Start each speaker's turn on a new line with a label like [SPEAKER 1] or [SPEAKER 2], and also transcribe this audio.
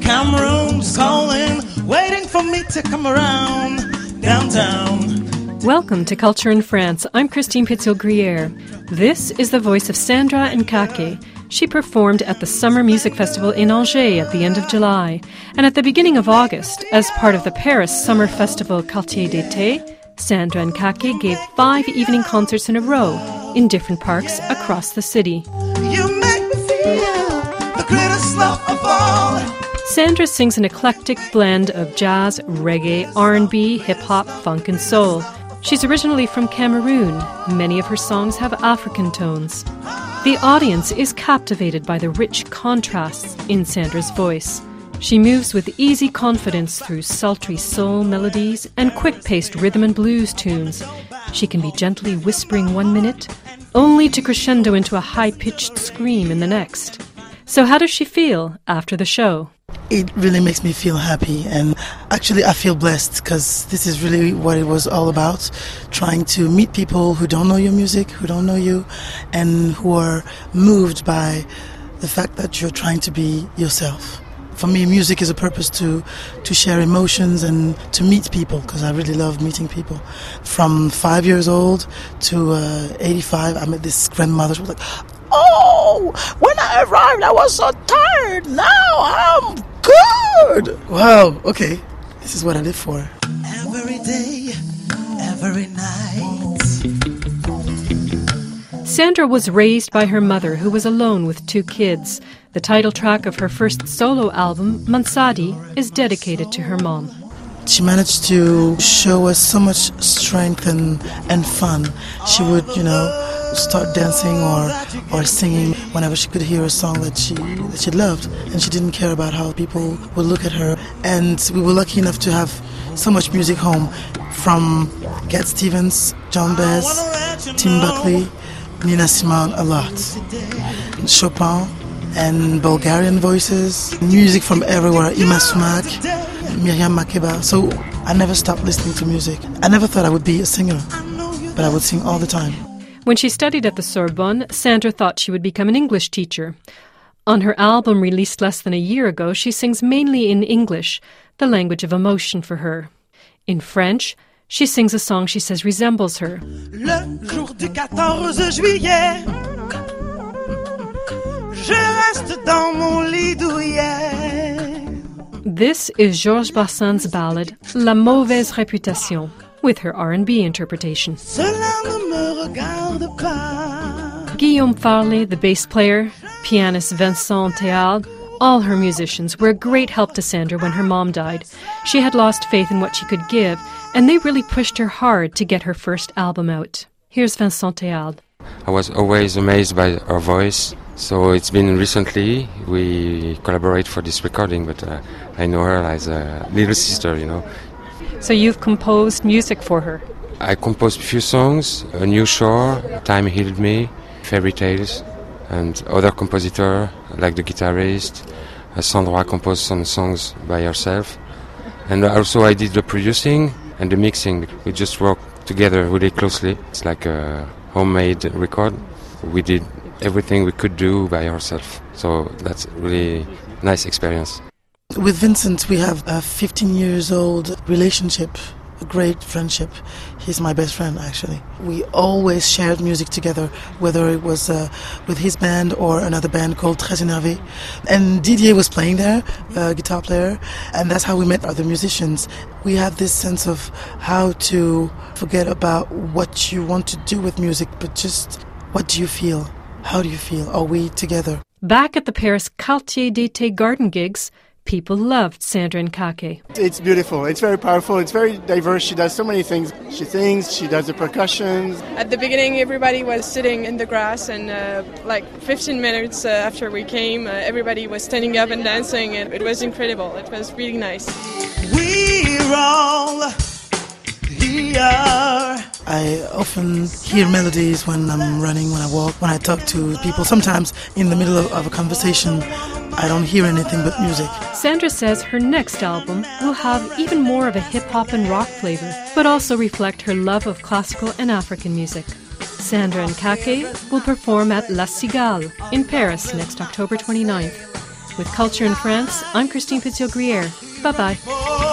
[SPEAKER 1] Cameroon's calling, waiting for me to come around downtown.
[SPEAKER 2] Welcome to Culture in France. I'm Christine Pitzil-Gruyere. This is the voice of Sandra Nkake. She performed at the Summer Music Festival in Angers at the end of July. And at the beginning of August, as part of the Paris Summer Festival Quartier d'été, Sandra Nkake gave 5 evening concerts in a row in different parks across the city.
[SPEAKER 1] You make me feel the greatest love of all.
[SPEAKER 2] Sandra sings an eclectic blend of jazz, reggae, R&B, hip-hop, funk and soul. She's originally from Cameroon. Many of her songs have African tones. The audience is captivated by the rich contrasts in Sandra's voice. She moves with easy confidence through sultry soul melodies and quick-paced rhythm and blues tunes. She can be gently whispering 1 minute, only to crescendo into a high-pitched scream in the next. So how does she feel after the show?
[SPEAKER 3] It really makes me feel happy, and actually I feel blessed because this is really what it was all about, trying to meet people who don't know your music, who don't know you, and who are moved by the fact that you're trying to be yourself. For me, music is a purpose to share emotions and to meet people, because I really love meeting people. From 5 years old to 85, I met this grandmother. She was like, "Oh, when I arrived, I was so tired. Now I'm good." Wow, okay. This is what I live for.
[SPEAKER 1] Every day, every night.
[SPEAKER 2] Sandra was raised by her mother, who was alone with 2 kids. The title track of her first solo album, Mansadi, is dedicated to her mom.
[SPEAKER 3] She managed to show us so much strength and fun. She would, start dancing or singing whenever she could hear a song that she loved, and she didn't care about how people would look at her. And we were lucky enough to have so much music home, from Cat Stevens, John Baez, Tim Buckley, Nina Simone, a lot, Chopin, and Bulgarian voices, music from everywhere, Ima Sumac, Miriam Makeba. So I never stopped listening to music. I never thought I would be a singer, but I would sing all the time.
[SPEAKER 2] When she studied at the Sorbonne, Sandra thought she would become an English teacher. On her album released less than a year ago, she sings mainly in English, the language of emotion for her. In French, she sings a song she says resembles her.
[SPEAKER 1] Le jour du 14 juillet, je reste dans mon lit douillet.
[SPEAKER 2] This is Georges Bassin's ballad, La Mauvaise Réputation, with her R&B interpretation.
[SPEAKER 1] Cela ne me regarde pas.
[SPEAKER 2] Guillaume Farley, the bass player, pianist Vincent Théald, all her musicians were a great help to Sandra when her mom died. She had lost faith in what she could give, and they really pushed her hard to get her first album out. Here's Vincent Théald.
[SPEAKER 4] I was always amazed by her voice, so it's been recently we collaborate for this recording, but I know her as a little sister,
[SPEAKER 2] So you've composed music for her?
[SPEAKER 4] I composed a few songs, A New Shore, Time Healed Me, Fairy Tales, and other compositors like the guitarist. Sandra composed some songs by herself. And also I did the producing and the mixing. We just worked together really closely. It's like a homemade record. We did everything we could do by ourselves. So that's really nice experience.
[SPEAKER 3] With Vincent, we have a 15 years old relationship, a great friendship. He's my best friend, actually. We always shared music together, whether it was with his band or another band called Très Énervé. And Didier was playing there, a guitar player, and that's how we met other musicians. We have this sense of how to forget about what you want to do with music, but just what do you feel? How do you feel? Are we together?
[SPEAKER 2] Back at the Paris Quartier d'été garden gigs, people loved Sandra Nkake.
[SPEAKER 5] It's beautiful. It's very powerful. It's very diverse. She does so many things. She sings. She does the percussion.
[SPEAKER 6] At the beginning, everybody was sitting in the grass, and 15 minutes after we came, everybody was standing up and dancing, and it was incredible. It was really nice.
[SPEAKER 1] We're all here.
[SPEAKER 3] I often hear melodies when I'm running, when I walk, when I talk to people. Sometimes in the middle of a conversation, I don't hear anything but music.
[SPEAKER 2] Sandra says her next album will have even more of a hip-hop and rock flavor, but also reflect her love of classical and African music. Sandra Nkake will perform at La Cigale in Paris next October 29th. With Culture in France, I'm Christine Pizzol-Gruyere. Bye-bye.